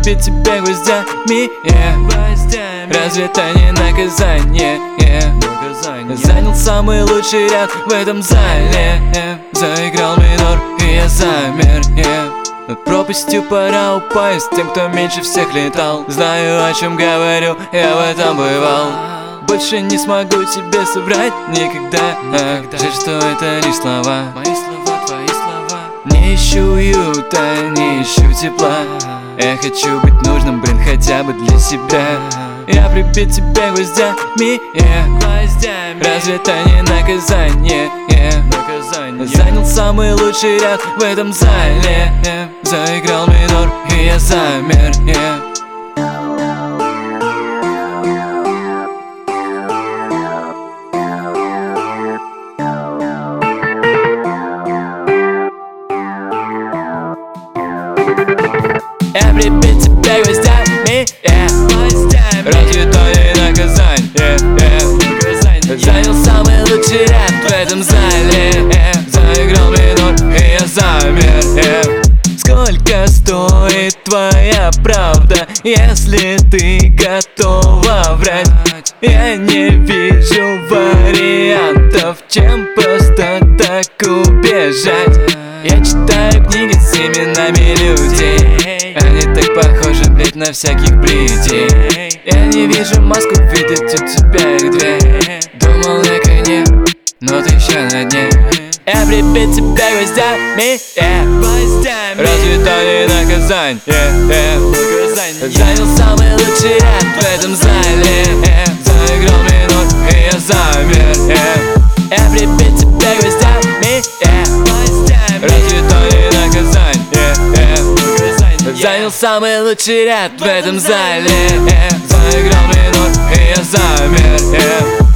прибить тебя гвоздями, разве это не наказание? Занял самый лучший ряд в этом зале, заиграл минор, и я замер, Над пропастью пора упасть тем, кто меньше всех летал. Знаю, о чем говорю, я в этом бывал. Больше не смогу тебе соврать никогда, жаль, что это лишь слова. Мои слова, твои слова. Не ищу уюта, не ищу тепла. Я хочу быть нужным, блин, хотя бы для себя. Я прибить тебя гвоздями, разве это не наказание? Занял самый лучший ряд в этом зале, заиграл минор, и я замер, Я прибить тебя гвоздями, разве это не наказание? Занял самый лучший ряд в этом зале, заиграл минор, и я замер, Сколько стоит твоя правда, если ты готова врать? Я не вижу вариантов, чем просто так убежать. Я читаю книги с именами людей, они так похожи, блять, на всяких бредей. Я не вижу маску, видеть у тебя их две. Думал на коне, но ты еще на дне. Я прибить тебя гвоздями, разве это не наказание? Занял самый лучший ряд в этом зале, заиграл минор, и я замер, Я прибить тебя гвоздями, разве это не наказание? Занял самый лучший ряд в этом зале, заиграл минор, и я замер,